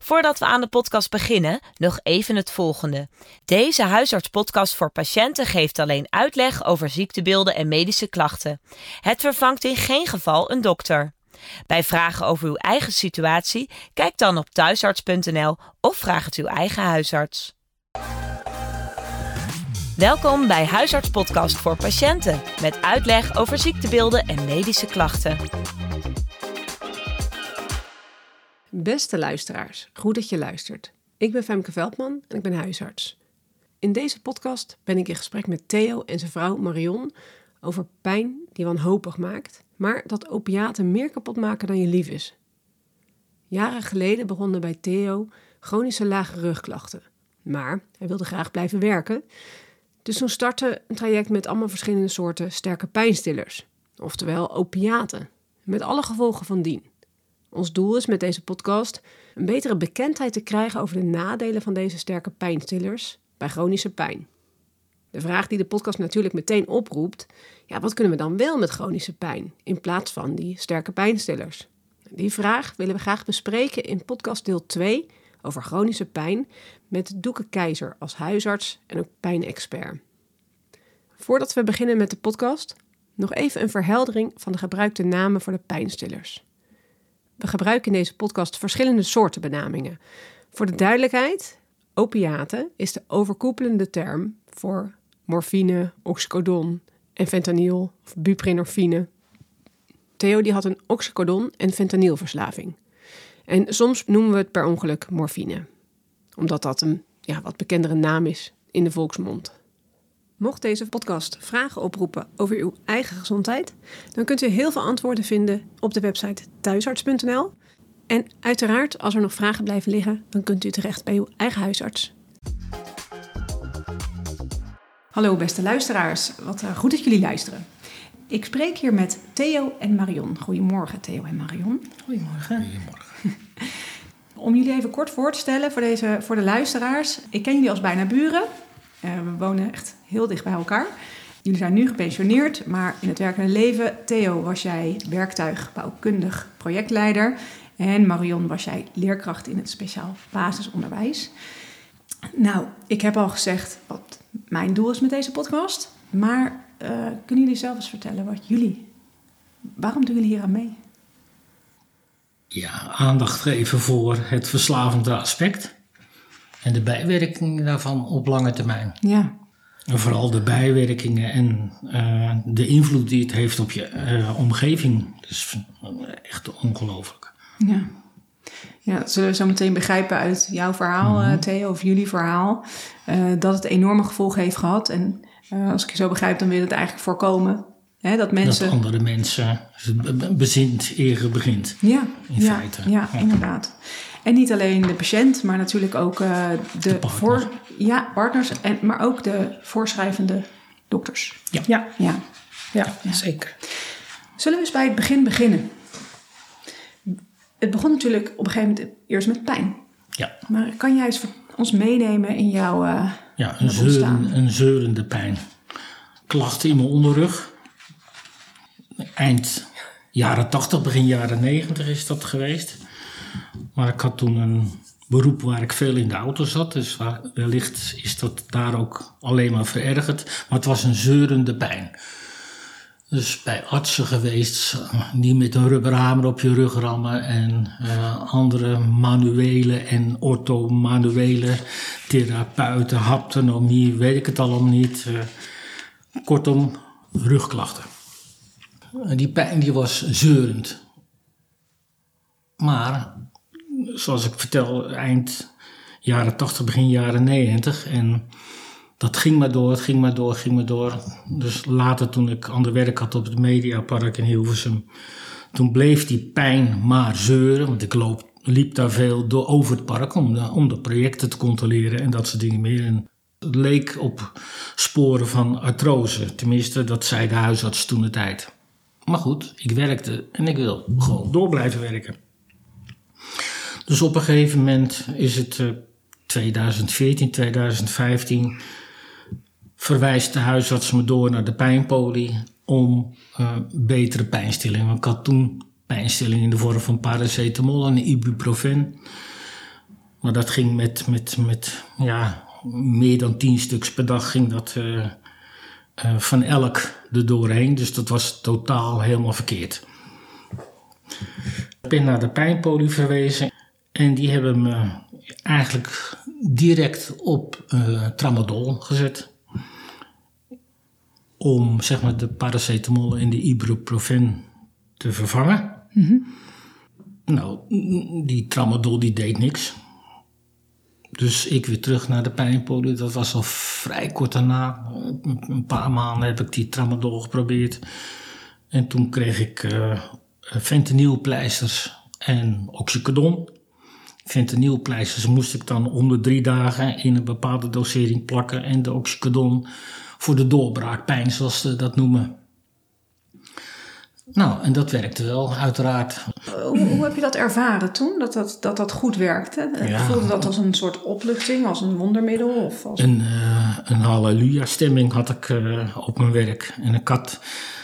Voordat we aan de podcast beginnen, nog even het volgende. Deze huisartspodcast voor patiënten geeft alleen uitleg over ziektebeelden en medische klachten. Het vervangt in geen geval een dokter. Bij vragen over uw eigen situatie, kijk dan op thuisarts.nl of vraag het uw eigen huisarts. Welkom bij Huisartspodcast voor patiënten, met uitleg over ziektebeelden en medische klachten. Beste luisteraars, goed dat je luistert. Ik ben Femke Veldman en ik ben huisarts. In deze podcast ben ik in gesprek met Theo en zijn vrouw Marion over pijn die wanhopig maakt, maar dat opiaten meer kapot maken dan je lief is. Jaren geleden begonnen bij Theo chronische lage rugklachten, maar hij wilde graag blijven werken. Dus toen startte een traject met allemaal verschillende soorten sterke pijnstillers, oftewel opiaten, met alle gevolgen van dien. Ons doel is met deze podcast een betere bekendheid te krijgen over de nadelen van deze sterke pijnstillers bij chronische pijn. De vraag die de podcast natuurlijk meteen oproept, wat kunnen we dan wel met chronische pijn in plaats van die sterke pijnstillers? Die vraag willen we graag bespreken in podcast deel 2 over chronische pijn met Doeke Keizer als huisarts en ook pijnexpert. Voordat we beginnen met de podcast, nog even een verheldering van de gebruikte namen voor de pijnstillers. We gebruiken in deze podcast verschillende soorten benamingen. Voor de duidelijkheid, opiaten is de overkoepelende term voor morfine, oxycodon en fentanyl of buprenorfine. Theo die had een oxycodon- en fentanylverslaving. En soms noemen we het per ongeluk morfine, omdat dat een wat bekendere naam is in de volksmond. Mocht deze podcast vragen oproepen over uw eigen gezondheid, dan kunt u heel veel antwoorden vinden op de website thuisarts.nl. En uiteraard, als er nog vragen blijven liggen, dan kunt u terecht bij uw eigen huisarts. Hallo beste luisteraars, wat goed dat jullie luisteren. Ik spreek hier met Theo en Marion. Goedemorgen Theo en Marion. Goedemorgen. Goedemorgen. Om jullie even kort voor te stellen voor de luisteraars. Ik ken jullie als bijna buren. We wonen echt heel dicht bij elkaar. Jullie zijn nu gepensioneerd, maar in het werkende leven, Theo, was jij werktuigbouwkundig projectleider. En Marion was jij leerkracht in het speciaal basisonderwijs. Nou, ik heb al gezegd wat mijn doel is met deze podcast. Maar kunnen jullie zelf eens vertellen waarom doen jullie hier aan mee? Ja, aandacht geven voor het verslavende aspect. En de bijwerkingen daarvan op lange termijn. Ja. En vooral de bijwerkingen en de invloed die het heeft op je omgeving. Dus echt ongelooflijk. Ja, dat zullen we zo meteen begrijpen uit jouw verhaal, Theo, of jullie verhaal. Dat het enorme gevolgen heeft gehad. En als ik je zo begrijp, dan wil je het eigenlijk voorkomen. Hè, dat andere mensen bezint eer begint. Ja, in feite. Ja, inderdaad. En niet alleen de patiënt, maar natuurlijk ook de partners, maar ook de voorschrijvende dokters. Ja, zeker. Zullen we eens bij het begin beginnen? Het begon natuurlijk op een gegeven moment eerst met pijn. Ja. Maar kan jij eens ons meenemen in jouw een zeurende pijn. Klachten in mijn onderrug. Eind jaren 80, begin jaren 90 is dat geweest. Maar ik had toen een beroep waar ik veel in de auto zat. Dus wellicht is dat daar ook alleen maar verergerd. Maar het was een zeurende pijn. Dus bij artsen geweest die met een rubberhamer op je rug rammen. En andere manuele en orthomanuele therapeuten, haptonomie, weet ik het allemaal niet. Kortom, rugklachten. Die pijn die was zeurend. Maar, zoals ik vertel, eind jaren 80, begin jaren 90. En dat ging maar door. Dus later, toen ik ander werk had op het Mediapark in Hilversum, toen bleef die pijn maar zeuren. Want ik liep daar veel over het park om de projecten te controleren en dat soort dingen meer. En het leek op sporen van artrose. Tenminste, dat zei de huisarts toen de tijd. Maar goed, ik werkte en ik wil gewoon door blijven werken. Dus op een gegeven moment is het 2014, 2015... verwijst de huisarts me door naar de pijnpolie om betere pijnstilling. Want ik had toen pijnstilling in de vorm van paracetamol en ibuprofen. Maar dat ging met meer dan 10 stuks per dag ging dat van elk er doorheen. Dus dat was totaal helemaal verkeerd. Ik ben naar de pijnpolie verwezen en die hebben me eigenlijk direct op tramadol gezet. Om zeg maar de paracetamol en de ibuprofen te vervangen. Mm-hmm. Nou, die tramadol die deed niks. Dus ik weer terug naar de pijnpolie. Dat was al vrij kort daarna. Een paar maanden heb ik die tramadol geprobeerd. En toen kreeg ik fentanylpleisters en oxycodon. Fentanylpleisters moest ik dan om de 3 dagen in een bepaalde dosering plakken. En de oxycodon voor de doorbraakpijn, zoals ze dat noemen. Nou, en dat werkte wel, uiteraard. Hoe heb je dat ervaren toen, dat goed werkte? Ja. Voelde dat als een soort opluchting, als een wondermiddel? Of als... Een halleluja-stemming had ik op mijn werk. En ik had,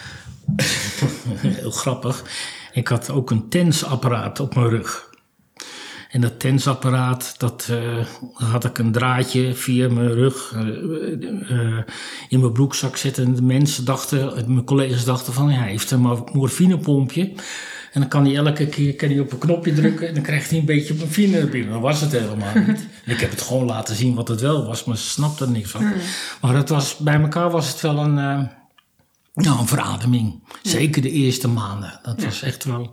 heel grappig, ik had ook een tensapparaat op mijn rug. En dat tensapparaat, dat had ik een draadje via mijn rug in mijn broekzak zitten. En de mensen dachten, mijn collega's dachten van, hij heeft een morfinepompje. En dan kan hij elke keer op een knopje drukken en dan krijgt hij een beetje morfine er binnen. Dat was het helemaal niet. En ik heb het gewoon laten zien wat het wel was, maar ze snapten er niks van. Maar het was, bij elkaar was het wel een verademing. Zeker de eerste maanden. Dat was echt wel...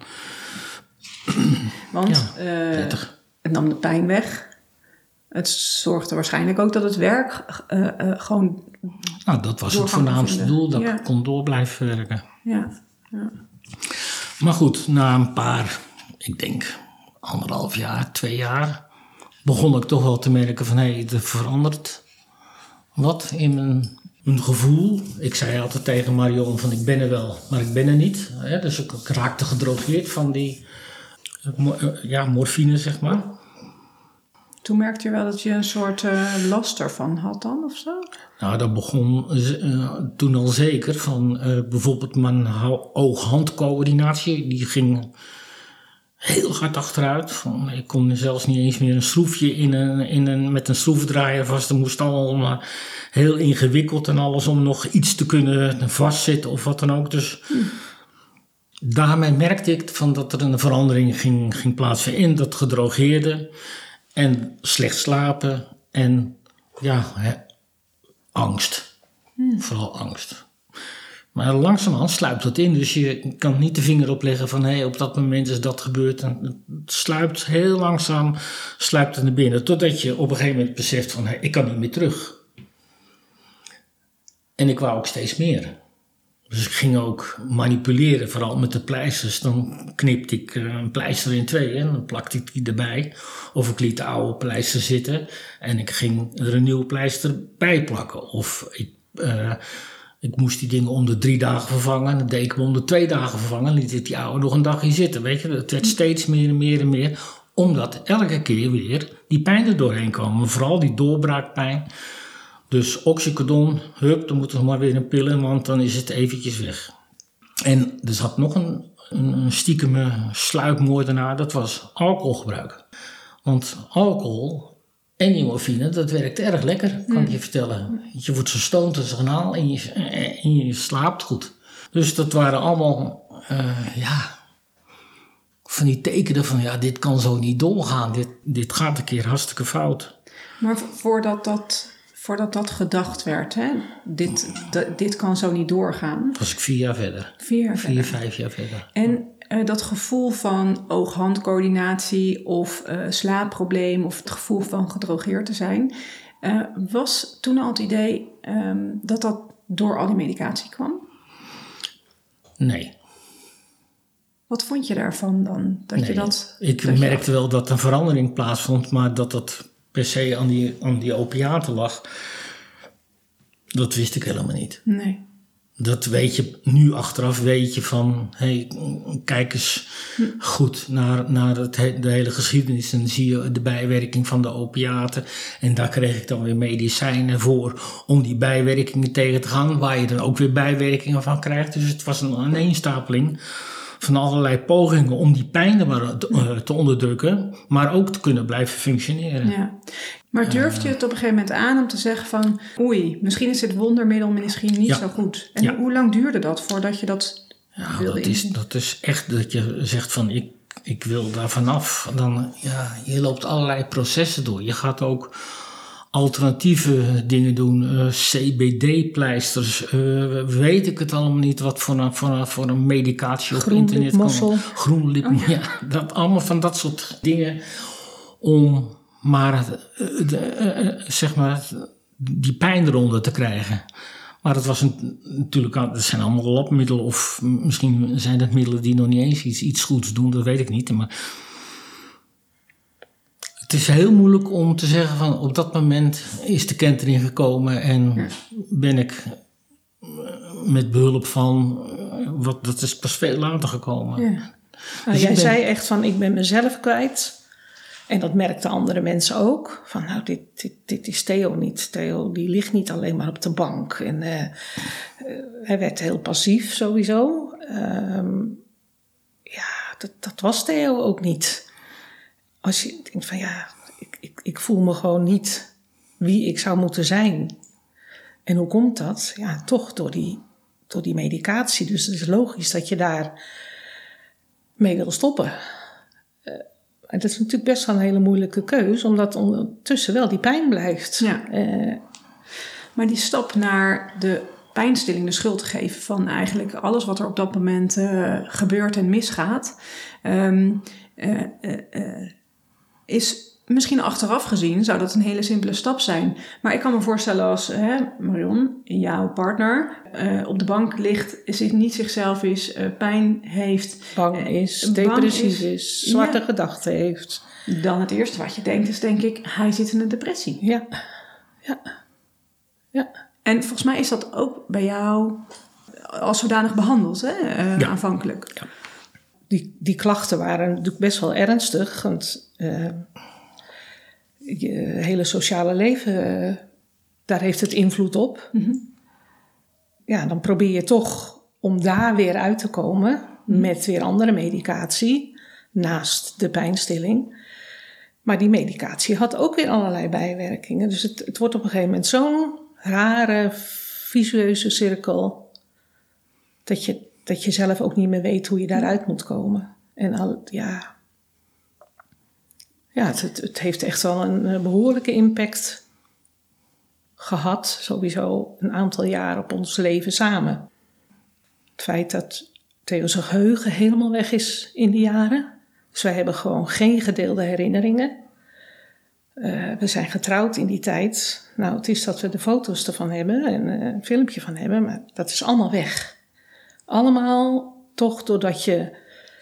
Want het nam de pijn weg. Het zorgde waarschijnlijk ook dat het werk gewoon... Nou, dat was het voornaamste doel, dat ik kon door blijven werken. Ja. Maar goed, na een paar, ik denk 1,5 jaar, 2 jaar... begon ik toch wel te merken van, er verandert wat in mijn gevoel. Ik zei altijd tegen Marion van, ik ben er wel, maar ik ben er niet. Dus ik raakte gedrogeerd van die... morfine, zeg maar. Toen merkte je wel dat je een soort last ervan had dan, of zo? Nou, dat begon toen al zeker. Van bijvoorbeeld mijn oog-handcoördinatie. Die ging heel hard achteruit. Ik kon zelfs niet eens meer een schroefje met een schroevendraaier vast. Dat moest allemaal heel ingewikkeld en alles om nog iets te kunnen vastzitten of wat dan ook. Dus... Daarmee merkte ik van dat er een verandering ging plaatsvinden in dat gedrogeerde en slecht slapen en angst. Vooral angst. Maar langzamerhand sluipt dat in, dus je kan niet de vinger opleggen van op dat moment is dat gebeurd. En het sluipt heel langzaam, sluipt er naar binnen, totdat je op een gegeven moment beseft van ik kan niet meer terug. En ik wou ook steeds meer. Dus ik ging ook manipuleren, vooral met de pleisters. Dan knipte ik een pleister in 2 en dan plakte ik die erbij. Of ik liet de oude pleister zitten en ik ging er een nieuwe pleister bij plakken. Of ik moest die dingen om de 3 dagen vervangen. Dan deed ik hem om de 2 dagen vervangen. Liet ik die oude nog een dagje zitten. Weet je, het werd steeds meer en meer en meer. Omdat elke keer weer die pijn er doorheen kwam. Vooral die doorbraakpijn. Dus oxycodon, dan moet er maar weer een pil in, want dan is het eventjes weg. En er zat nog een stiekeme sluipmoordenaar, dat was alcoholgebruik. Want alcohol en die morfine, dat werkt erg lekker, kan ik je vertellen. Je wordt zo stoned als een kanaal en je slaapt goed. Dus dat waren allemaal, van die tekenen van, dit kan zo niet doorgaan. Dit gaat een keer hartstikke fout. Maar voordat dat gedacht werd, dit kan zo niet doorgaan. Was ik 4 jaar verder. 5 jaar verder. En dat gevoel van oog-handcoördinatie of slaapprobleem of het gevoel van gedrogeerd te zijn, was toen al het idee dat door al die medicatie kwam? Nee. Wat vond je daarvan dan? Ik merkte wel dat een verandering plaatsvond, maar dat per se aan die opiaten lag, dat wist ik helemaal niet. Nee. Dat weet je nu achteraf, weet je van, kijk eens goed naar de hele geschiedenis en dan zie je de bijwerking van de opiaten. En daar kreeg ik dan weer medicijnen voor om die bijwerkingen tegen te gaan, waar je dan ook weer bijwerkingen van krijgt. Dus het was een aaneenstapeling van allerlei pogingen om die pijn te onderdrukken, maar ook te kunnen blijven functioneren. Ja. Maar durfde je het op een gegeven moment aan om te zeggen van, oei, misschien is dit wondermiddel misschien niet zo goed. En hoe lang duurde dat voordat je dat wilde inzien? Dat is echt dat je zegt van, ik wil daar vanaf. Dan, je loopt allerlei processen door. Je gaat ook alternatieve dingen doen, CBD-pleisters, weet ik het allemaal niet, wat voor een medicatie op internet kan. Groenlip, dat allemaal van dat soort dingen om maar zeg maar die pijn eronder te krijgen. Maar het was natuurlijk, het zijn allemaal labmiddelen of misschien zijn het middelen die nog niet eens iets goeds doen, dat weet ik niet. Maar het is heel moeilijk om te zeggen van op dat moment is de kentering gekomen en ben ik met behulp van, dat is pas veel later gekomen. Ja. Dus jij zei echt van ik ben mezelf kwijt. En dat merkten andere mensen ook. Van nou, dit is Theo niet. Theo die ligt niet alleen maar op de bank. En hij werd heel passief sowieso. Dat was Theo ook niet. Als je denkt van ik voel me gewoon niet wie ik zou moeten zijn. En hoe komt dat? Ja, toch door die medicatie. Dus het is logisch dat je daar mee wil stoppen. En dat is natuurlijk best wel een hele moeilijke keus, omdat ondertussen wel die pijn blijft. Ja. Maar die stap naar de pijnstilling, de schuld te geven van eigenlijk alles wat er op dat moment gebeurt en misgaat, is misschien achteraf gezien, zou dat een hele simpele stap zijn. Maar ik kan me voorstellen als Marion, jouw partner, op de bank ligt, niet zichzelf is, pijn heeft. Bang is, depressief is, zwarte gedachten heeft. Dan het eerste wat je denkt is denk ik, hij zit in een depressie. Ja. En volgens mij is dat ook bij jou als zodanig behandeld, aanvankelijk. Ja. Die klachten waren natuurlijk best wel ernstig, want je hele sociale leven, daar heeft het invloed op. Mm-hmm. Ja, dan probeer je toch om daar weer uit te komen met weer andere medicatie naast de pijnstilling. Maar die medicatie had ook weer allerlei bijwerkingen. Dus het wordt op een gegeven moment zo'n rare, visueuze cirkel dat je zelf ook niet meer weet hoe je daaruit moet komen. En het heeft echt wel een behoorlijke impact gehad, sowieso een aantal jaar op ons leven samen. Het feit dat Theo's geheugen helemaal weg is in die jaren. Dus wij hebben gewoon geen gedeelde herinneringen. We zijn getrouwd in die tijd. Nou, het is dat we de foto's ervan hebben en een filmpje van hebben, maar dat is allemaal weg. Allemaal toch doordat je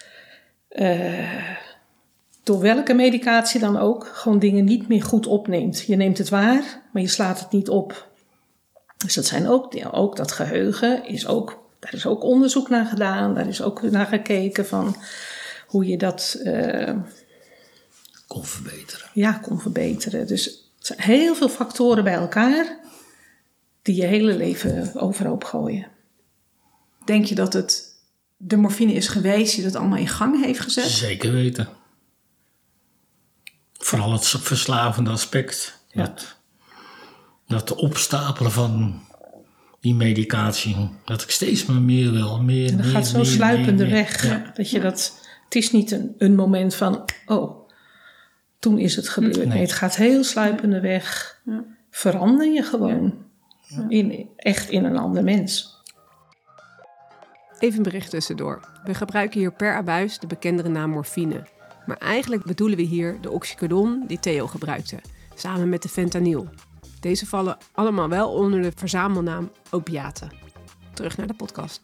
door welke medicatie dan ook gewoon dingen niet meer goed opneemt. Je neemt het waar, maar je slaat het niet op. Dus dat zijn ook dat geheugen daar is ook onderzoek naar gedaan. Daar is ook naar gekeken van hoe je dat kon verbeteren. Ja, kon verbeteren. Dus het zijn heel veel factoren bij elkaar die je hele leven overhoop gooien. Denk je dat het de morfine is geweest die dat allemaal in gang heeft gezet? Zeker weten. Vooral het verslavende aspect. Ja. Dat opstapelen van die medicatie. Dat ik steeds maar meer wil. Meer, en dat gaat zo sluipende weg. Ja. Dat je het is niet een moment van, toen is het gebeurd. Nee, het gaat heel sluipende weg. Ja. Verander je gewoon. Ja. Echt in een ander mens. Even een bericht tussendoor. We gebruiken hier per abuis de bekendere naam morfine. Maar eigenlijk bedoelen we hier de oxycodon die Theo gebruikte, samen met de fentanyl. Deze vallen allemaal wel onder de verzamelnaam opiaten. Terug naar de podcast.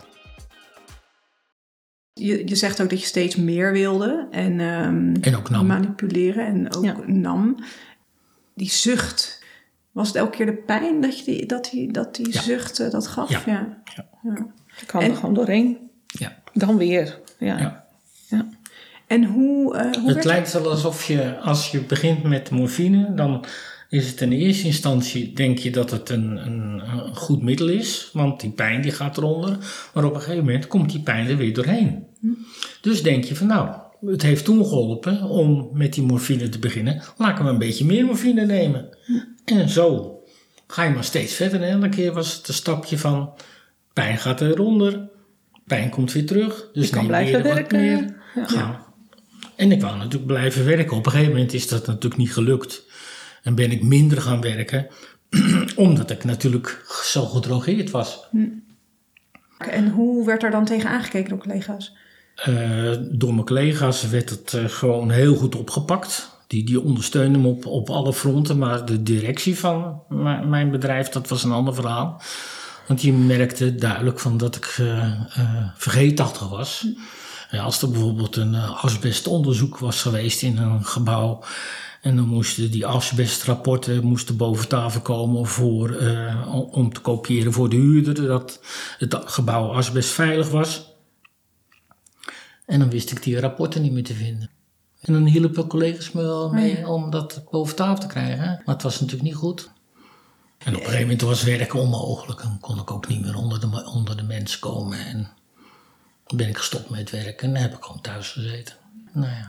Je zegt ook dat je steeds meer wilde en ook nam. Manipuleren en ook nam. Die zucht, was het elke keer de pijn dat die zucht dat gaf? Ja. Je kan er gewoon doorheen. Ja. Dan weer. Ja. En hoe het lijkt wel alsof je, als je begint met morfine, dan is het in eerste instantie, denk je dat het een goed middel is. Want die pijn die gaat eronder. Maar op een gegeven moment komt die pijn er weer doorheen. Dus denk je van nou, het heeft toen geholpen om met die morfine te beginnen. Laat ik maar een beetje meer morfine nemen. En zo ga je maar steeds verder. En elke keer was het een stapje van pijn gaat eronder. Pijn komt weer terug. Dus je kan blijven werken. Meer. Ja. En ik wou natuurlijk blijven werken. Op een gegeven moment is dat natuurlijk niet gelukt. En ben ik minder gaan werken. Omdat ik natuurlijk zo gedrogeerd was. En hoe werd er dan tegen aangekeken door collega's? Door mijn collega's werd het gewoon heel goed opgepakt. Die ondersteunden me op alle fronten. Maar de directie van mijn bedrijf, dat was een ander verhaal. Want die merkte duidelijk van dat ik vergeetachtig was. Als er bijvoorbeeld een asbestonderzoek was geweest in een gebouw. En dan moesten die asbestrapporten boven tafel komen om te kopiëren voor de huurder. Dat het gebouw asbestveilig was. En dan wist ik die rapporten niet meer te vinden. En dan hielpen collega's me wel mee om dat boven tafel te krijgen. Maar het was natuurlijk niet goed. En op een gegeven moment was werken onmogelijk. Dan kon ik ook niet meer onder de mensen komen. En dan ben ik gestopt met werken. En dan heb ik gewoon thuis gezeten. Nou ja.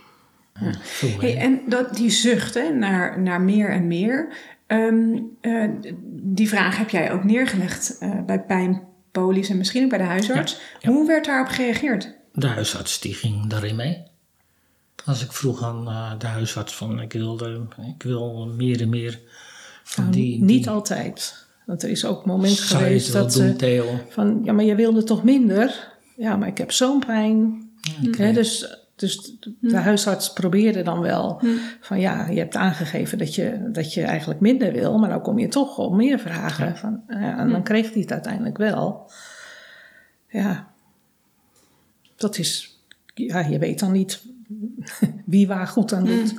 En die zucht naar meer en meer. Die vraag heb jij ook neergelegd bij pijnpolies en misschien ook bij de huisarts. Ja. Hoe werd daarop gereageerd? De huisarts die ging daarin mee. Als ik vroeg aan de huisarts van ik wil meer en meer van niet altijd. Want er is ook een moment geweest dat ze doen, van ja, maar je wilde toch minder? Ja, maar ik heb zo'n pijn. Okay. Dus de huisarts probeerde dan wel van ja, je hebt aangegeven dat je eigenlijk minder wil, maar dan kom je toch op meer vragen. Ja. Van, en dan kreeg hij het uiteindelijk wel. Ja, dat is, ja, je weet dan niet wie waar goed aan doet.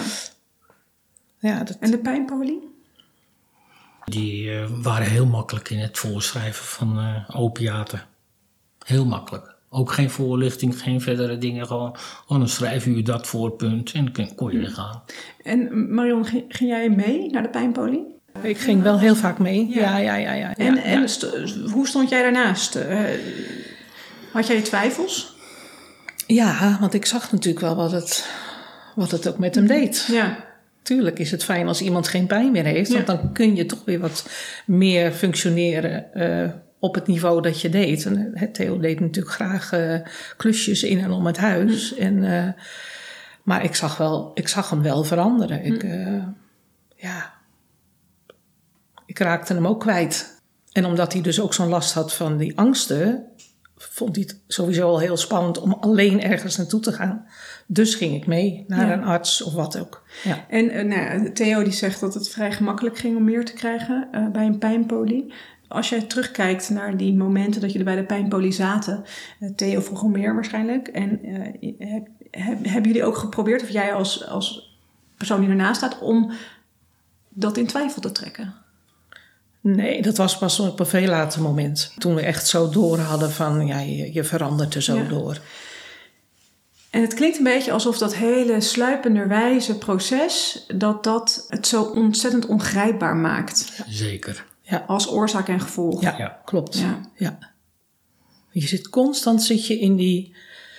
Ja, En de pijnpolie? Die waren heel makkelijk in het voorschrijven van opiaten. Heel makkelijk. Ook geen voorlichting, geen verdere dingen. Gewoon dan schrijf u dat voor, punt. En dan kon je weer gaan. En Marion, ging jij mee naar de pijnpolie? Ik ging wel heel vaak mee. Ja. En hoe stond jij daarnaast? Had jij je twijfels? Ja, want ik zag natuurlijk wel wat het ook met hem deed. Ja. Tuurlijk is het fijn als iemand geen pijn meer heeft. Want dan kun je toch weer wat meer functioneren op het niveau dat je deed. En Theo deed natuurlijk graag klusjes in en om het huis. Maar ik zag hem wel veranderen. Ik raakte hem ook kwijt. En omdat hij dus ook zo'n last had van die angsten, vond hij het sowieso al heel spannend om alleen ergens naartoe te gaan. Dus ging ik mee naar een arts of wat ook. Ja. En Theo die zegt dat het vrij gemakkelijk ging om meer te krijgen bij een pijnpolie. Als jij terugkijkt naar die momenten dat jullie bij de pijnpolie zaten, Theo vroeg om meer waarschijnlijk. En hebben jullie ook geprobeerd, of jij als persoon die ernaast staat, om dat in twijfel te trekken? Nee, dat was pas op een veel later moment. Toen we echt zo door hadden van, ja, je verandert er zo door. En het klinkt een beetje alsof dat hele sluipenderwijze proces, dat het zo ontzettend ongrijpbaar maakt. Zeker. Ja. Als oorzaak en gevolg. Ja, klopt. Ja. Je zit constant in die,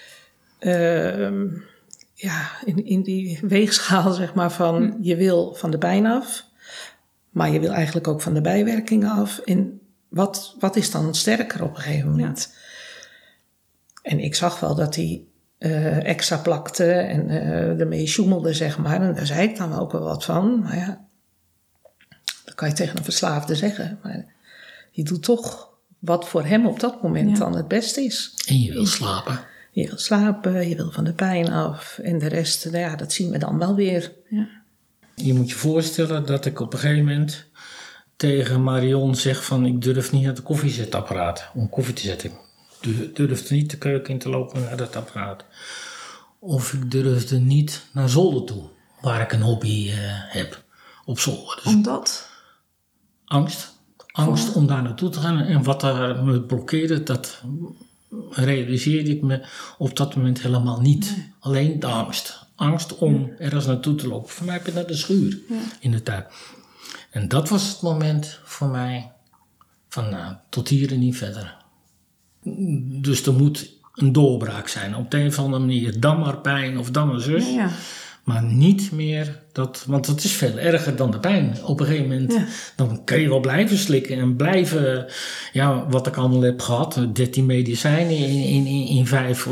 in die weegschaal, zeg maar, van je wil van de pijn af, maar je wil eigenlijk ook van de bijwerkingen af. En wat is dan sterker op een gegeven moment? Ja. En ik zag wel dat hij extra plakte en ermee sjoemelde, zeg maar. En daar zei ik dan ook wel wat van. Maar ja, dat kan je tegen een verslaafde zeggen. Maar je doet toch wat voor hem op dat moment dan het beste is. En je wil slapen. Je wil slapen, je wil van de pijn af. En de rest, dat zien we dan wel weer. Ja. Je moet je voorstellen dat ik op een gegeven moment tegen Marion zeg van, ik durf niet naar de koffiezetapparaat om koffie te zetten. Ik durfde niet de keuken in te lopen naar dat apparaat. Of ik durfde niet naar zolder toe, waar ik een hobby heb op zolder. Dus omdat? Angst om daar naartoe te gaan. En wat daar me blokkeerde, dat realiseerde ik me op dat moment helemaal niet. Nee. Alleen de angst. angst om ergens naartoe te lopen. Voor mij heb je naar de schuur in de tuin. En dat was het moment voor mij van tot hier en niet verder. Dus er moet een doorbraak zijn. Op de een of andere manier. Dan maar pijn of dan maar zus. Ja. Maar niet meer dat... Want het is veel erger dan de pijn. Op een gegeven moment dan kun je wel blijven slikken. En blijven... Ja, wat ik allemaal heb gehad. 13 medicijnen in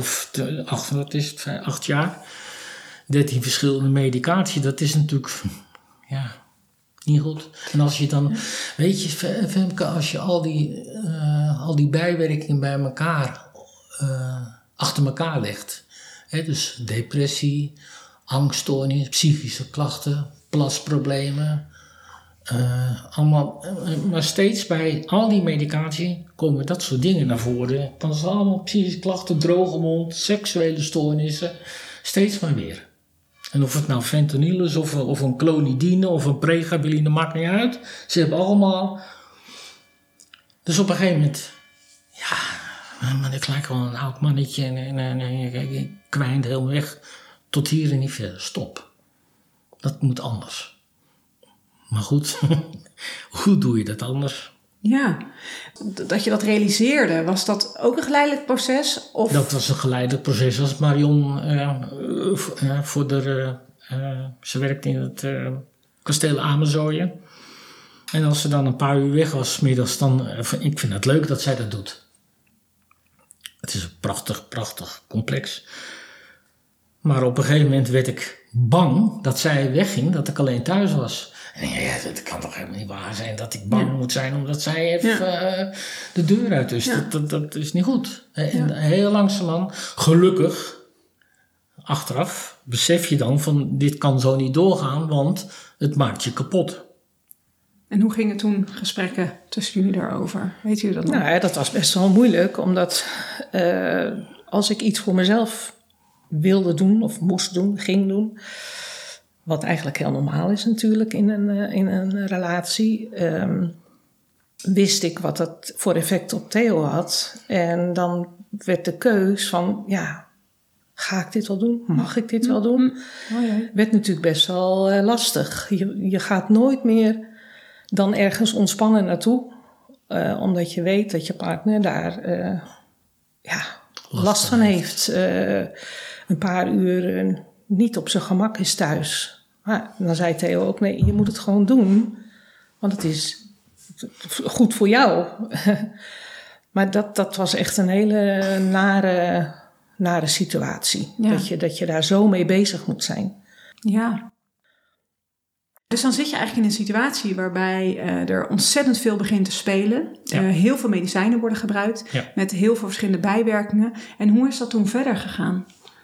8 jaar. 13 verschillende medicatie. Dat is natuurlijk... Ja... Niet goed. En als je dan, weet je, Femke, als je al die bijwerkingen bij elkaar, achter elkaar legt. Hè, dus depressie, angststoornis, psychische klachten, plasproblemen. Allemaal, maar steeds bij al die medicatie komen dat soort dingen naar voren. Dan zijn allemaal psychische klachten, droge mond, seksuele stoornissen. Steeds maar weer. En of het nou fentanyl is of een clonidine of een pregabaline, maakt niet uit. Ze hebben allemaal... Dus op een gegeven moment... Ja, maar ik lijk wel een oud mannetje en ik kwijnt helemaal weg. Tot hier en niet verder. Stop. Dat moet anders. Maar goed, hoe doe je dat anders? Ja, dat je dat realiseerde, was dat ook een geleidelijk proces? Of? Dat was een geleidelijk proces. Als Marion ze werkte in het kasteel Amerzooien. En als ze dan een paar uur weg was, 's middags, dan... ik vind het leuk dat zij dat doet. Het is een prachtig complex. Maar op een gegeven moment werd ik bang dat zij wegging, dat ik alleen thuis was. En ja, dat kan toch helemaal niet waar zijn dat ik bang moet zijn omdat zij even de deur uit is. Ja. Dat is niet goed. En heel langzamerhand, gelukkig, achteraf, besef je dan van dit kan zo niet doorgaan, want het maakt je kapot. En hoe gingen toen gesprekken tussen jullie daarover? Weet jullie dat nog? Nou ja, dat was best wel moeilijk, omdat als ik iets voor mezelf wilde doen of moest doen, ging doen... Wat eigenlijk heel normaal is natuurlijk in een relatie. Wist ik wat dat voor effect op Theo had. En dan werd de keus van, ja, ga ik dit wel doen? Mag ik dit wel doen? Werd natuurlijk best wel lastig. Je gaat nooit meer dan ergens ontspannen naartoe. Omdat je weet dat je partner daar last van heeft. Een paar uur niet op zijn gemak is thuis. Maar dan zei Theo ook, nee, je moet het gewoon doen. Want het is goed voor jou. Maar dat was echt een hele nare situatie. Ja. Dat je daar zo mee bezig moet zijn. Ja. Dus dan zit je eigenlijk in een situatie waarbij er ontzettend veel begint te spelen. Ja. Heel veel medicijnen worden gebruikt. Ja. Met heel veel verschillende bijwerkingen. En hoe is dat toen verder gegaan?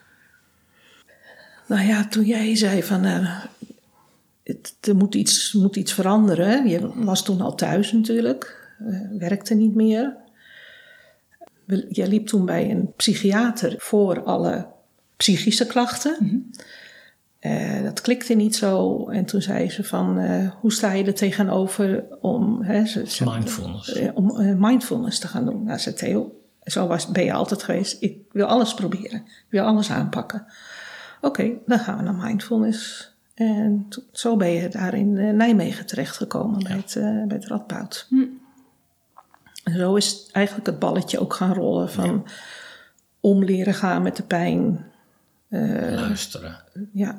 Nou ja, toen jij zei van, er moet iets veranderen. Je was toen al thuis natuurlijk, werkte niet meer. Je liep toen bij een psychiater voor alle psychische klachten. Mm-hmm. Dat klikte niet zo. En toen zei ze van, hoe sta je er tegenover om mindfulness te gaan doen? Nou, zei Theo, ben je altijd geweest. Ik wil alles proberen. Ik wil alles aanpakken. Oké, dan gaan we naar mindfulness. En zo ben je daar in Nijmegen terechtgekomen bij het Radboud. En zo is eigenlijk het balletje ook gaan rollen van om leren gaan met de pijn. Luisteren. Ja.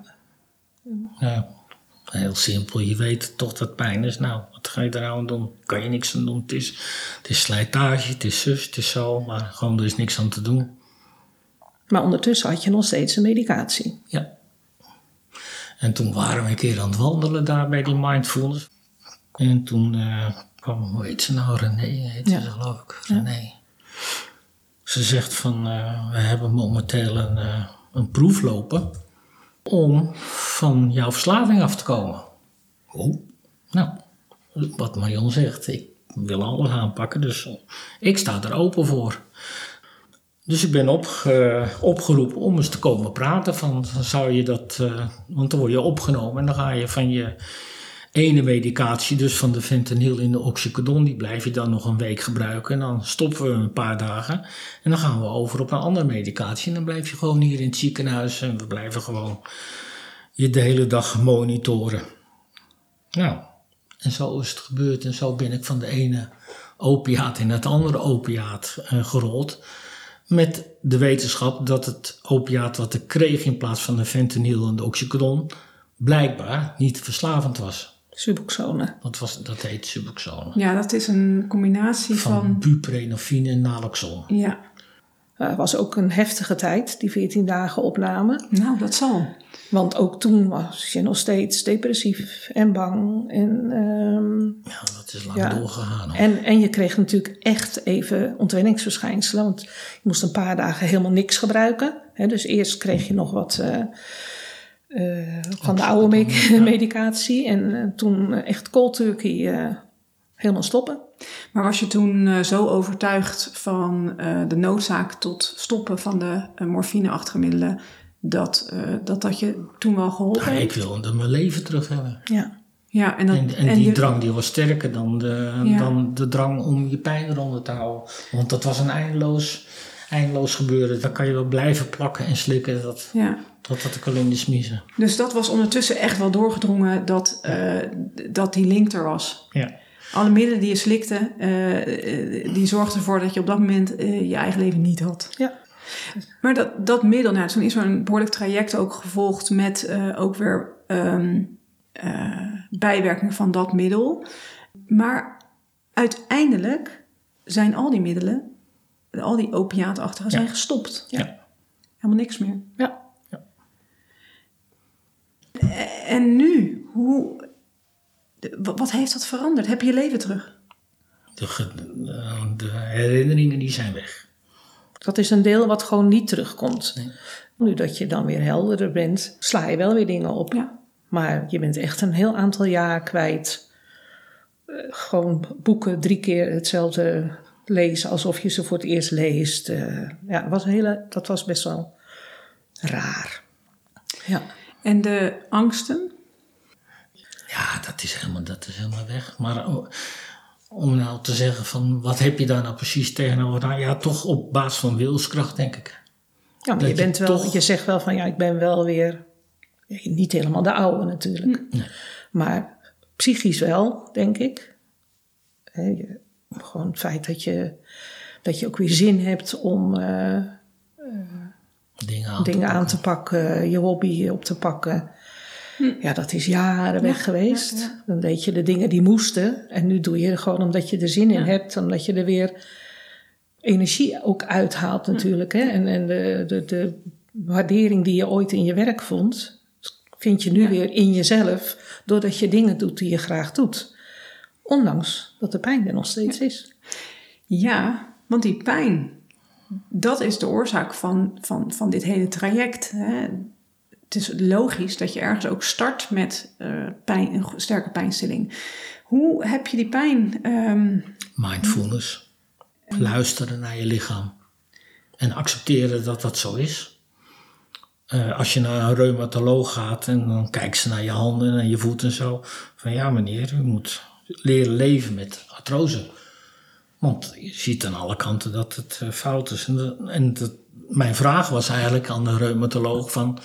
Heel simpel. Je weet toch dat pijn is. Nou, wat ga je er nou aan doen? Kan je niks aan doen. Het is slijtage, het is zus, het is zo. Maar gewoon, er is niks aan te doen. Maar ondertussen had je nog steeds een medicatie. Ja. En toen waren we een keer aan het wandelen daar bij die mindfulness. En toen kwam, hoe heet ze nou? René heet ze geloof ik. René. Ze zegt van, we hebben momenteel een proef lopen om van jouw verslaving af te komen. Oh, nou, wat Marion zegt, ik wil alles aanpakken, dus ik sta er open voor. Dus ik ben opgeroepen om eens te komen praten van, zou je dat, want dan word je opgenomen en dan ga je van je ene medicatie, dus van de fentanyl in de oxycodon, die blijf je dan nog een week gebruiken. En dan stoppen we een paar dagen. En dan gaan we over op een andere medicatie. En dan blijf je gewoon hier in het ziekenhuis. En we blijven gewoon je de hele dag monitoren. Nou, en zo is het gebeurd. En zo ben ik van de ene opiaat in het andere opiaat gerold. Met de wetenschap dat het opiaat wat ik kreeg in plaats van de fentanyl en de oxycodon blijkbaar niet verslavend was. Suboxone. Dat heet Suboxone. Ja, dat is een combinatie van buprenorfine en naloxon. Ja. Het was ook een heftige tijd, die 14 dagen opname. Nou, dat zal. Want ook toen was je nog steeds depressief en bang. En, ja, dat is lang doorgegaan. En je kreeg natuurlijk echt even ontwenningsverschijnselen. Want je moest een paar dagen helemaal niks gebruiken. Dus eerst kreeg je nog wat van de oude medicatie. En toen echt cold turkey helemaal stoppen. Maar was je toen zo overtuigd van de noodzaak tot stoppen van de morfineachtige middelen... dat je toen wel geholpen heeft? Ik wilde mijn leven terug hebben. Ja. Ja, en die drang die was sterker dan de drang om je pijn eronder te houden. Want dat was een eindeloos gebeuren. Daar kan je wel blijven plakken en slikken. Dat ik al in de smiezen. Dus dat was ondertussen echt wel doorgedrongen dat die link er was. Ja. Alle middelen die je slikte, die zorgden ervoor dat je op dat moment je eigen leven niet had. Ja. Maar dat middel, toen is er een behoorlijk traject ook gevolgd met ook weer bijwerking van dat middel. Maar uiteindelijk zijn al die middelen, al die opiaatachtige, zijn gestopt. Ja. Helemaal niks meer. Ja. En nu, wat heeft dat veranderd? Heb je je leven terug? De herinneringen die zijn weg. Dat is een deel wat gewoon niet terugkomt. Nee. Nu dat je dan weer helderder bent, sla je wel weer dingen op. Ja. Maar je bent echt een heel aantal jaar kwijt. Gewoon boeken 3 keer hetzelfde lezen alsof je ze voor het eerst leest. Dat was best wel raar. Ja. En de angsten? Ja, dat is helemaal weg. Maar om nou te zeggen van wat heb je daar nou precies tegenover? Nou ja, toch op basis van wilskracht, denk ik. Ja, maar je zegt wel van ik ben wel weer niet helemaal de oude natuurlijk. Nee. Maar psychisch wel, denk ik. Gewoon het feit dat je ook weer zin hebt om dingen aan te pakken, je hobby op te pakken. Ja, dat is jaren weg geweest. Ja. Dan deed je de dingen die moesten. En nu doe je gewoon omdat je er zin in hebt. Omdat je er weer energie ook uithaalt natuurlijk. Hè? En de waardering die je ooit in je werk vond, vind je nu weer in jezelf. Doordat je dingen doet die je graag doet. Ondanks dat de pijn er nog steeds is. Ja, want die pijn, dat is de oorzaak van dit hele traject. Hè? Het is logisch dat je ergens ook start met een sterke pijnstilling. Hoe heb je die pijn? Mindfulness. Luisteren naar je lichaam. En accepteren dat dat zo is. Als je naar een reumatoloog gaat en dan kijkt ze naar je handen en je voeten en zo. Van ja meneer, u moet leren leven met artrose. Want je ziet aan alle kanten dat het fout is. Mijn vraag was eigenlijk aan de reumatoloog van...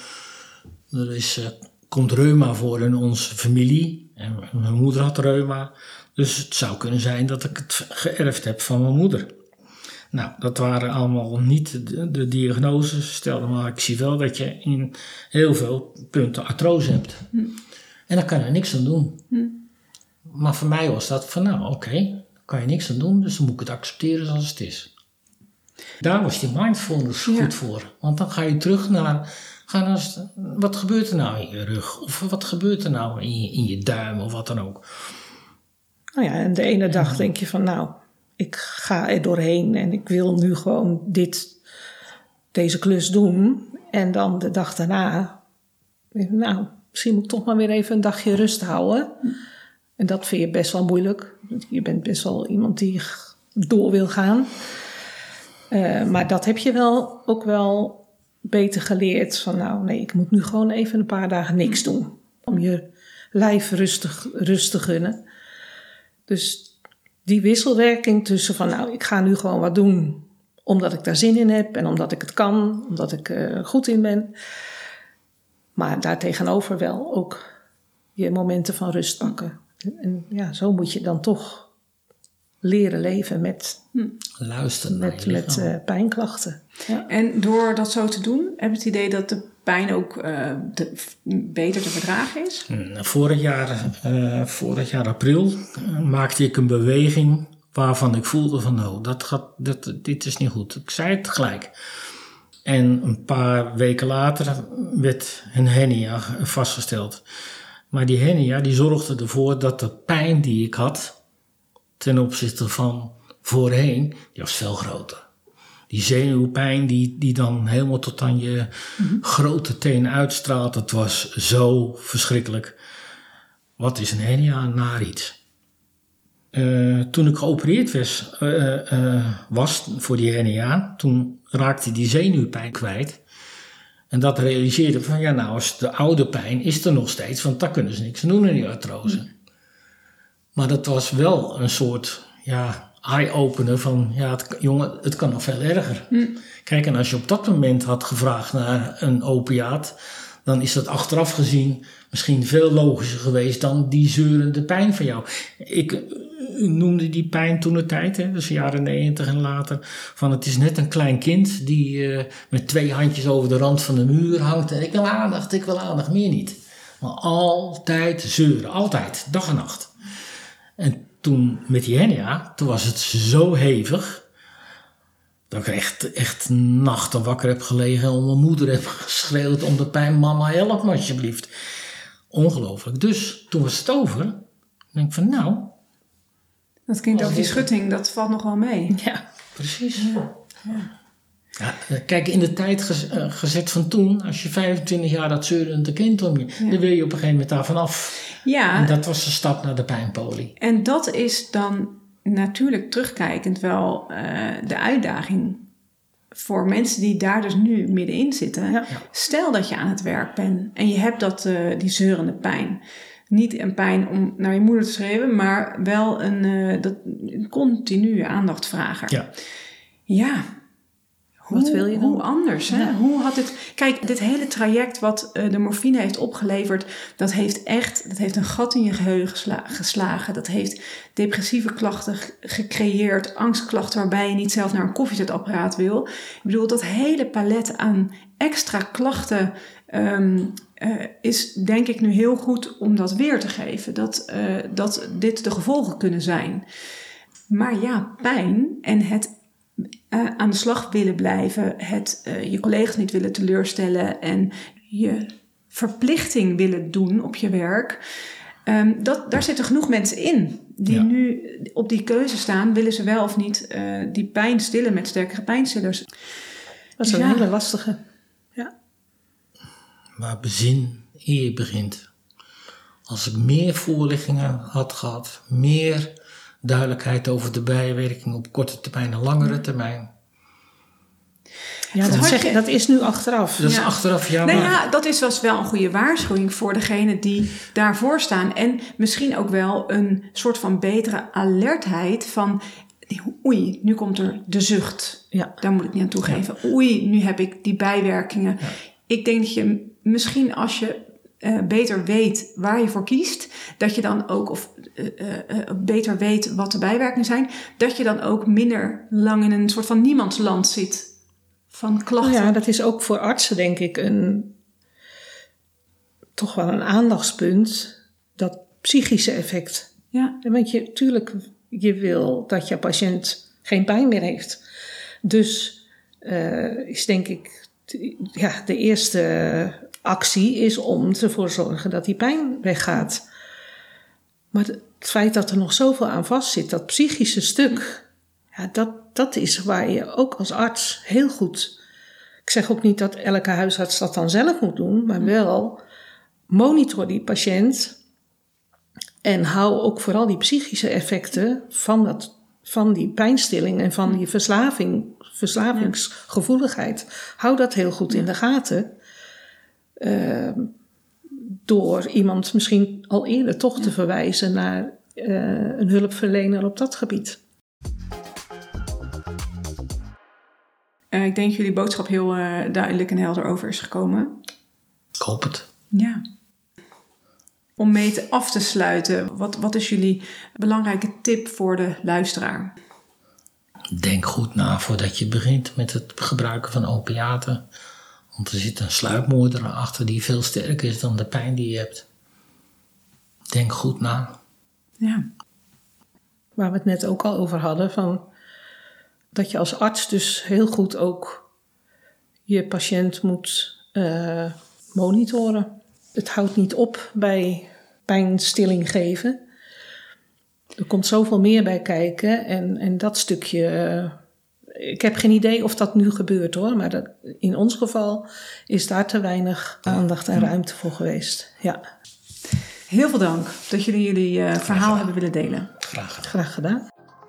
komt reuma voor in onze familie. En mijn moeder had reuma. Dus het zou kunnen zijn dat ik het geërfd heb van mijn moeder. Nou, dat waren allemaal niet de diagnoses. Stel maar, ik zie wel dat je in heel veel punten artrose hebt. En daar kan je niks aan doen. Maar voor mij was dat van, oké, kan je niks aan doen. Dus dan moet ik het accepteren zoals het is. Daar was die mindfulness goed voor. Want dan ga je terug naar... wat gebeurt er nou in je rug? Of wat gebeurt er nou in je duim of wat dan ook? Nou ja, en de ene dag denk je van ik ga er doorheen en ik wil nu gewoon deze klus doen. En dan de dag daarna, misschien moet ik toch maar weer even een dagje rust houden. En dat vind je best wel moeilijk. Je bent best wel iemand die door wil gaan. Maar dat heb je ook wel beter geleerd. Van ik moet nu gewoon even een paar dagen niks doen. Om je lijf rust te gunnen. Dus die wisselwerking tussen van ik ga nu gewoon wat doen omdat ik daar zin in heb en omdat ik het kan, omdat ik goed in ben. Maar daartegenover wel ook je momenten van rust pakken. En ja, zo moet je dan toch leren leven met pijnklachten. Ja. En door dat zo te doen, heb je het idee dat de pijn ook beter te verdragen is? Vorig jaar april maakte ik een beweging waarvan ik voelde van dit is niet goed. Ik zei het gelijk. En een paar weken later werd een hernia vastgesteld. Maar die hernia die zorgde ervoor dat de pijn die ik had ten opzichte van voorheen, die was veel groter. Die zenuwpijn die dan helemaal tot aan je grote teen uitstraalt, het was zo verschrikkelijk. Wat is een hernia? Naar iets. Toen ik geopereerd was voor die hernia, toen raakte die zenuwpijn kwijt. En dat realiseerde van als de oude pijn is er nog steeds, want daar kunnen ze niks aan doen in die artrose. Maar dat was wel een soort eye-opener van het kan nog veel erger. Kijk, en als je op dat moment had gevraagd naar een opiaat, dan is dat achteraf gezien misschien veel logischer geweest dan die zeurende pijn van jou. Ik noemde die pijn toen de tijd, dus jaren 90 en later, van het is net een klein kind die met 2 handjes over de rand van de muur hangt en ik wil aandacht, meer niet. Maar altijd zeuren, altijd, dag en nacht. En toen met die hernia, toen was het zo hevig dat ik echt nachten wakker heb gelegen en om mijn moeder heb geschreeuwd om de pijn. Mama, help me alsjeblieft. Ongelooflijk. Dus toen was het over. Dan denk ik van dat kind over die schutting, dat valt nog wel mee. Ja, precies. Ja, kijk, in de tijd gezet van toen, als je 25 jaar dat zeurende kind om je, dan wil je op een gegeven moment daarvan af. Ja. En dat was de stap naar de pijnpolie. En dat is dan natuurlijk terugkijkend wel de uitdaging voor mensen die daar dus nu middenin zitten. Ja. Stel dat je aan het werk bent en je hebt die zeurende pijn. Niet een pijn om naar je moeder te schreeuwen, maar wel een continue aandachtvrager. Ja. Wat wil je dan? Hoe anders? Hè? Hoe had het? Kijk, dit hele traject wat de morfine heeft opgeleverd, dat heeft een gat in je geheugen geslagen. Dat heeft depressieve klachten gecreëerd, angstklachten waarbij je niet zelf naar een koffiezetapparaat wil. Ik bedoel, dat hele palet aan extra klachten is denk ik nu heel goed om dat weer te geven. Dat dit de gevolgen kunnen zijn. Maar pijn en het aan de slag willen blijven, je collega's niet willen teleurstellen en je verplichting willen doen op je werk. Daar zitten genoeg mensen in die nu op die keuze staan. Willen ze wel of niet die pijn stillen met sterkere pijnstillers? Dat is een hele lastige. Ja. Maar bezin eer je begint. Als ik meer voorlichtingen had gehad, meer duidelijkheid over de bijwerking op korte termijn en langere termijn. Ja, dat is nu achteraf. Dat is achteraf, dat is wel een goede waarschuwing voor degenen die daarvoor staan. En misschien ook wel een soort van betere alertheid van oei, nu komt er de zucht. Ja. Daar moet ik niet aan toegeven. Ja. Oei, nu heb ik die bijwerkingen. Ja. Ik denk dat je misschien als je beter weet waar je voor kiest, dat je dan ook beter weet wat de bijwerkingen zijn, dat je dan ook minder lang in een soort van niemandsland zit van klachten. Ja, dat is ook voor artsen denk ik toch wel een aandachtspunt, dat psychische effect. Ja. Want je wil dat je patiënt geen pijn meer heeft. Dus is denk ik de eerste actie is om ervoor te zorgen dat die pijn weggaat. Maar het feit dat er nog zoveel aan vast zit, dat psychische stuk, dat is waar je ook als arts heel goed. Ik zeg ook niet dat elke huisarts dat dan zelf moet doen, maar wel monitor die patiënt en hou ook vooral die psychische effecten van die pijnstilling en van die verslavingsgevoeligheid. Hou dat heel goed in de gaten. door iemand misschien al eerder toch te verwijzen naar een hulpverlener op dat gebied. Ik denk dat jullie boodschap heel duidelijk en helder over is gekomen. Ik hoop het. Ja. Om mee af te sluiten, wat is jullie belangrijke tip voor de luisteraar? Denk goed na voordat je begint met het gebruiken van opiaten. Want er zit een sluipmoorder achter die veel sterker is dan de pijn die je hebt. Denk goed na. Ja. Waar we het net ook al over hadden, van dat je als arts dus heel goed ook je patiënt moet monitoren. Het houdt niet op bij pijnstilling geven. Er komt zoveel meer bij kijken en dat stukje... ik heb geen idee of dat nu gebeurt hoor, maar in ons geval is daar te weinig aandacht en ruimte voor geweest. Ja. Heel veel dank dat jullie verhaal hebben willen delen. Graag gedaan.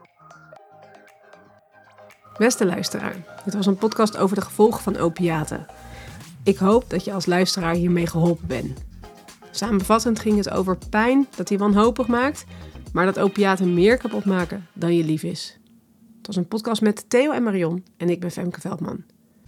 Beste luisteraar, dit was een podcast over de gevolgen van opiaten. Ik hoop dat je als luisteraar hiermee geholpen bent. Samenvattend ging het over pijn dat die wanhopig maakt, maar dat opiaten meer kapot maken dan je lief is. Het was een podcast met Theo en Marion en ik ben Femke Veldman.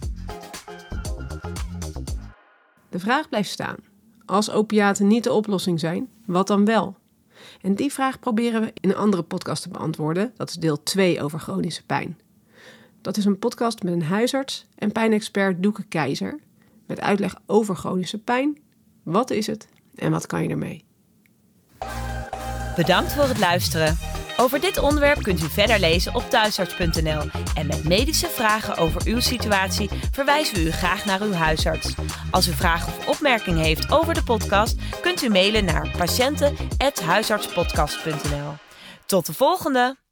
De vraag blijft staan. Als opiaten niet de oplossing zijn, wat dan wel? En die vraag proberen we in een andere podcast te beantwoorden. Dat is deel 2 over chronische pijn. Dat is een podcast met een huisarts en pijnexpert Doeke Keizer. Met uitleg over chronische pijn. Wat is het en wat kan je ermee? Bedankt voor het luisteren. Over dit onderwerp kunt u verder lezen op thuisarts.nl. En met medische vragen over uw situatie verwijzen we u graag naar uw huisarts. Als u vragen of opmerkingen heeft over de podcast, kunt u mailen naar patiënten@huisartspodcast.nl. Tot de volgende!